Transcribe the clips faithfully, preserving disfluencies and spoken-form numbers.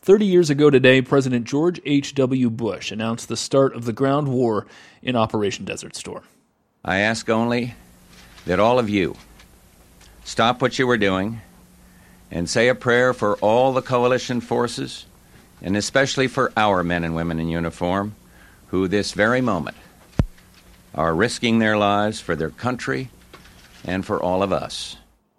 Thirty years ago today, President George H W. Bush announced the start of the ground war in Operation Desert Storm. I ask only that all of you stop what you were doing and say a prayer for all the coalition forces, and especially for our men and women in uniform, who this very moment are risking their lives for their country and for all of us.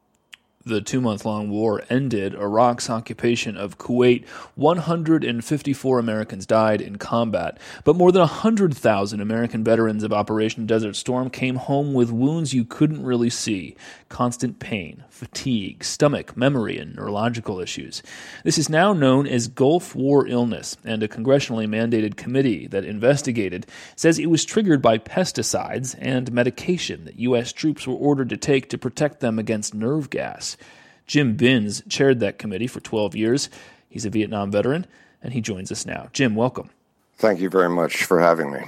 The two-month-long war ended Iraq's occupation of Kuwait. one hundred fifty-four Americans died in combat, but more than one hundred thousand American veterans of Operation Desert Storm came home with wounds you couldn't really see: constant pain, fatigue, stomach, memory, and neurological issues. This is now known as Gulf War illness, and a congressionally mandated committee that investigated says it was triggered by pesticides and medication that U S troops were ordered to take to protect them against nerve gas. Jim Binns chaired that committee for twelve years. He's a Vietnam veteran, and he joins us now. Jim, welcome. Thank you very much for having me.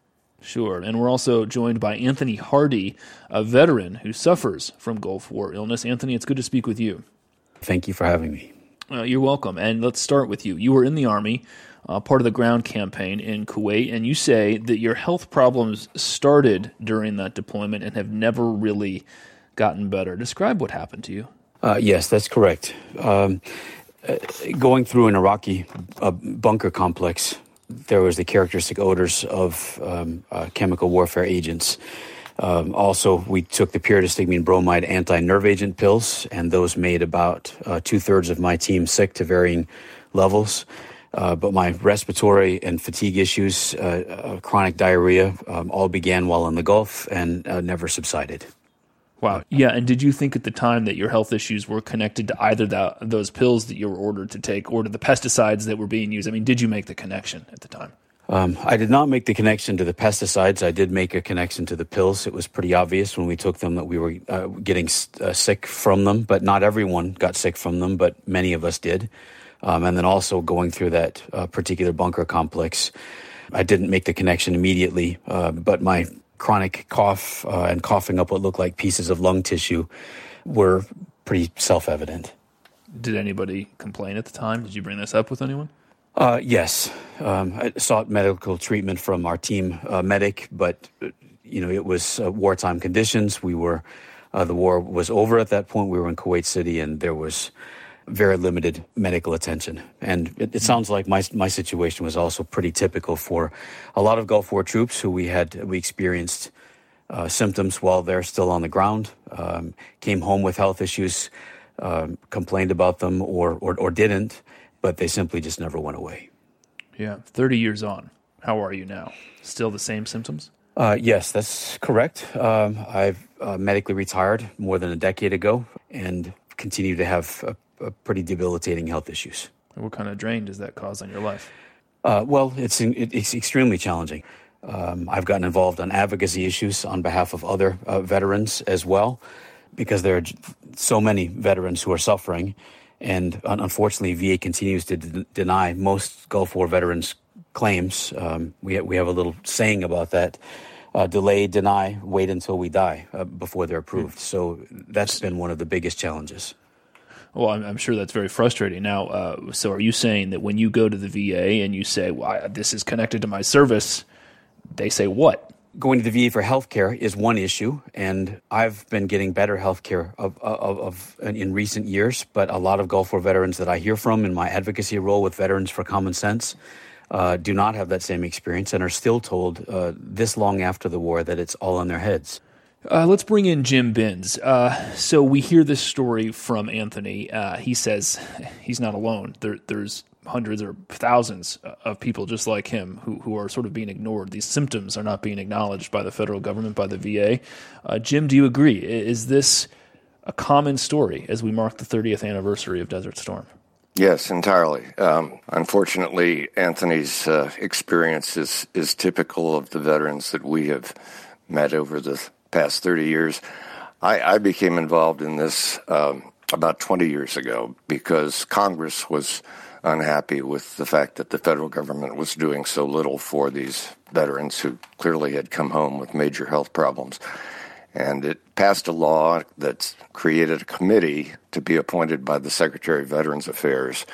Sure. And we're also joined by Anthony Hardy, a veteran who suffers from Gulf War illness. Anthony, it's good to speak with you. Thank you for having me. Uh, you're welcome. And let's start with you. You were in the Army, uh, part of the ground campaign in Kuwait, and you say that your health problems started during that deployment and have never really gotten better. Describe what happened to you. Uh, yes, that's correct. Um, uh, going through an Iraqi uh, bunker complex, there was the characteristic odors of um, uh, chemical warfare agents. Um, also, we took the pyridostigmine bromide anti-nerve agent pills, and those made about uh, two-thirds of my team sick to varying levels. Uh, but my respiratory and fatigue issues, uh, uh, chronic diarrhea, um, all began while in the Gulf and uh, never subsided. Wow. Yeah, and did you think at the time that your health issues were connected to either that, those pills that you were ordered to take or to the pesticides that were being used? I mean, did you make the connection at the time? Um, I did not make the connection to the pesticides. I did make a connection to the pills. It was pretty obvious when we took them that we were uh, getting uh, sick from them, but not everyone got sick from them, but many of us did. Um, and then also going through that uh, particular bunker complex, I didn't make the connection immediately, uh, but my chronic cough uh, and coughing up what looked like pieces of lung tissue were pretty self-evident. Did anybody complain at the time? Did you bring this up with anyone? Uh, yes. Um, I sought medical treatment from our team uh, medic, but, you know, it was uh, wartime conditions. We were, uh, the war was over at that point. We were in Kuwait City, and there was very limited medical attention. And it, it sounds like my my situation was also pretty typical for a lot of Gulf War troops who we had, we experienced uh, symptoms while they're still on the ground, um, came home with health issues, um, complained about them or, or, or didn't, but they simply just never went away. Yeah, thirty years on. How are you now? Still the same symptoms? Uh, yes, that's correct. Um, I've uh, medically retired more than a decade ago and continue to have a Uh, pretty debilitating health issues. What kind of drain does that cause on your life? Uh, well, it's it, it's extremely challenging. Um, I've gotten involved on advocacy issues on behalf of other uh, veterans as well, because there are so many veterans who are suffering, and unfortunately, V A continues to d- deny most Gulf War veterans' claims. Um, we ha- we have a little saying about that: uh, delay, deny, wait until we die uh, before they're approved. Mm. So that's been one of the biggest challenges. Well, I'm, I'm sure that's very frustrating. Now, uh, so are you saying that when you go to the V A and you say, well, I, this is connected to my service, they say what? Going to the V A for health care is one issue, and I've been getting better health care of, of, of, in recent years, but a lot of Gulf War veterans that I hear from in my advocacy role with Veterans for Common Sense uh, do not have that same experience and are still told uh, this long after the war that it's all in their heads. Uh, let's bring in Jim Binns. Uh, so we hear this story from Anthony. Uh, he says he's not alone. There, there's hundreds or thousands of people just like him who, who are sort of being ignored. These symptoms are not being acknowledged by the federal government, by the V A. Uh, Jim, do you agree? Is this a common story as we mark the thirtieth anniversary of Desert Storm? Yes, entirely. Um, unfortunately, Anthony's uh, experience is, is typical of the veterans that we have met over the past thirty years. I, I became involved in this um, about twenty years ago because Congress was unhappy with the fact that the federal government was doing so little for these veterans who clearly had come home with major health problems. And it passed a law that created a committee to be appointed by the Secretary of Veterans Affairs,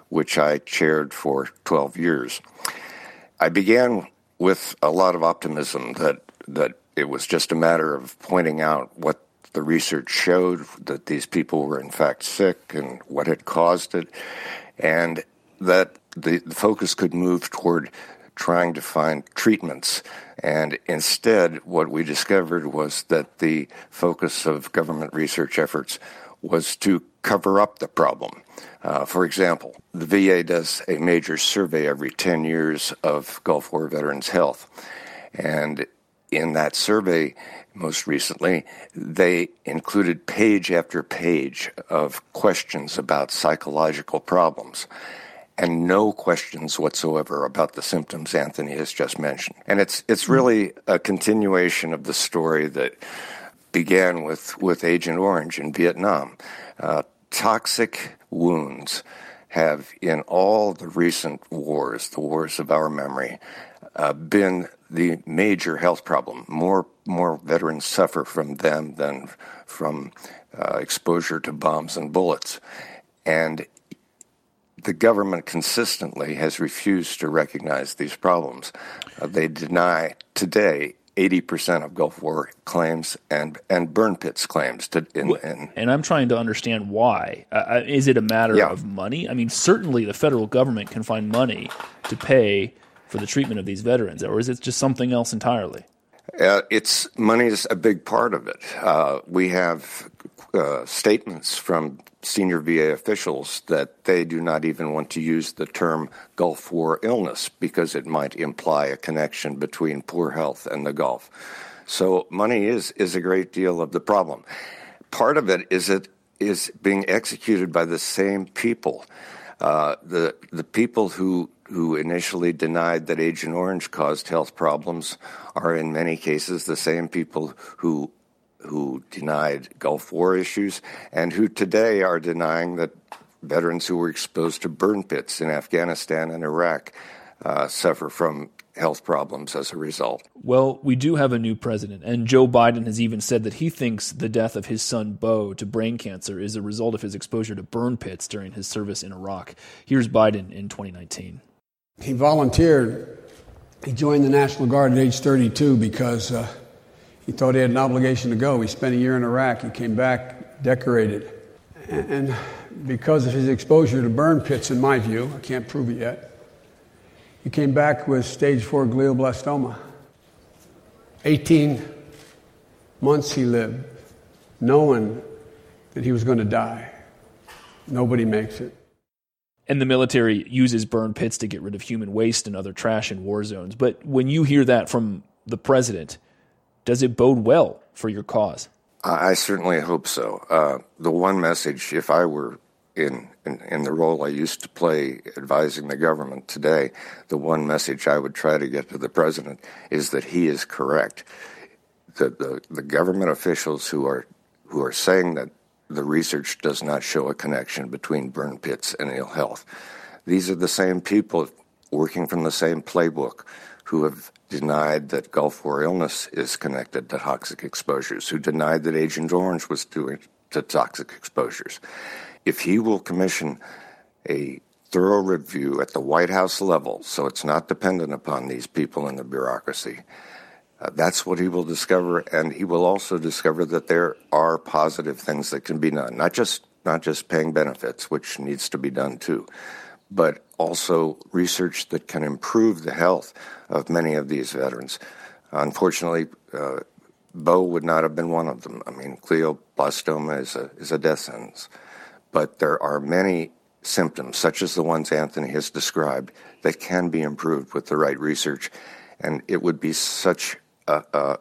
which I chaired for twelve years. I began with a lot of optimism that that it was just a matter of pointing out what the research showed, that these people were in fact sick and what had caused it, and that the, the focus could move toward trying to find treatments. And instead, what we discovered was that the focus of government research efforts was to cover up the problem. Uh, for example, the V A does a major survey every ten years of Gulf War veterans' health. And in that survey, most recently, they included page after page of questions about psychological problems, and no questions whatsoever about the symptoms Anthony has just mentioned. And it's it's really a continuation of the story that began with, with Agent Orange in Vietnam. Uh, toxic wounds have, in all the recent wars, the wars of our memory, uh, been the major health problem. More more veterans suffer from them than from uh, exposure to bombs and bullets. And the government consistently has refused to recognize these problems. Uh, they deny today eighty percent of Gulf War claims and, and burn pits claims. To, in, in, and I'm trying to understand why. Uh, is it a matter yeah. of money? I mean, certainly the federal government can find money to pay for the treatment of these veterans, or is it just something else entirely? Uh, it's money is a big part of it. Uh, we have uh, statements from senior V A officials that they do not even want to use the term Gulf War illness because it might imply a connection between poor health and the Gulf. So money is, is a great deal of the problem. Part of it is it is being executed by the same people. Uh, the the people who who initially denied that Agent Orange caused health problems are in many cases the same people who who denied Gulf War issues and who today are denying that veterans who were exposed to burn pits in Afghanistan and Iraq uh, suffer from health problems as a result. Well, we do have a new president, and Joe Biden has even said that he thinks the death of his son Beau to brain cancer is a result of his exposure to burn pits during his service in Iraq. Here's Biden in twenty nineteen. He volunteered. He joined the National Guard at age thirty-two because uh, he thought he had an obligation to go. He spent a year in Iraq. He came back decorated. And because of his exposure to burn pits, in my view, I can't prove it yet, he came back with stage four glioblastoma. eighteen months he lived, knowing that he was going to die. Nobody makes it. And the military uses burn pits to get rid of human waste and other trash in war zones. But when you hear that from the president, does it bode well for your cause? I certainly hope so. Uh, the one message, if I were in, in in the role I used to play advising the government today, the one message I would try to get to the president is that he is correct. The the, the government officials who are who are saying that the research does not show a connection between burn pits and ill health. These are the same people working from the same playbook who have denied that Gulf War illness is connected to toxic exposures, who denied that Agent Orange was due to toxic exposures. If he will commission a thorough review at the White House level, so it's not dependent upon these people in the bureaucracy, Uh, that's what he will discover, and he will also discover that there are positive things that can be done, not just not just paying benefits, which needs to be done too, but also research that can improve the health of many of these veterans. Unfortunately, uh, Beau would not have been one of them. I mean, glioblastoma is a is a death sentence, but there are many symptoms, such as the ones Anthony has described, that can be improved with the right research, and it would be such A, a,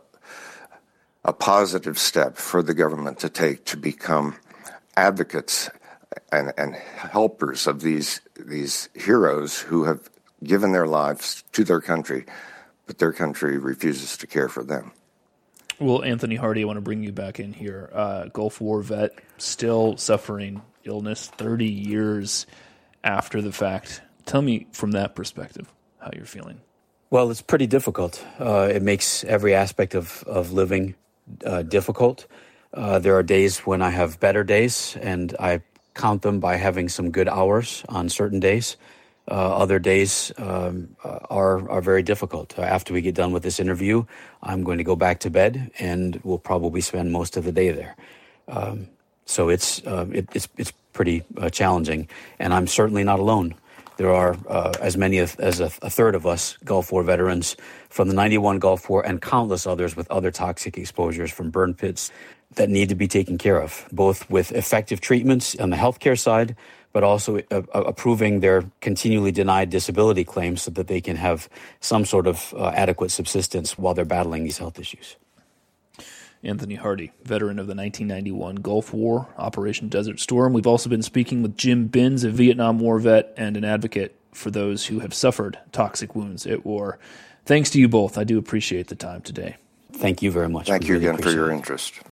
a positive step for the government to take to become advocates and, and helpers of these these heroes who have given their lives to their country, but their country refuses to care for them. Well, Anthony Hardy, I want to bring you back in here. Uh, Gulf War vet, still suffering illness thirty years after the fact. Tell me from that perspective how you're feeling. Well, it's pretty difficult. Uh, it makes every aspect of, of living uh, difficult. Uh, there are days when I have better days, and I count them by having some good hours on certain days. Uh, other days um, are are very difficult. Uh, after we get done with this interview, I'm going to go back to bed, and we'll probably spend most of the day there. Um, so it's uh, it, it's it's pretty uh, challenging, and I'm certainly not alone. There are uh, as many as, as a, a third of us Gulf War veterans from the ninety-one Gulf War and countless others with other toxic exposures from burn pits that need to be taken care of, both with effective treatments on the healthcare side, but also uh, approving their continually denied disability claims so that they can have some sort of uh, adequate subsistence while they're battling these health issues. Anthony Hardy, veteran of the nineteen ninety-one Gulf War, Operation Desert Storm. We've also been speaking with Jim Binns, a Vietnam War vet and an advocate for those who have suffered toxic wounds at war. Thanks to you both. I do appreciate the time today. Thank you very much. Thank We you really again for your appreciate it. interest.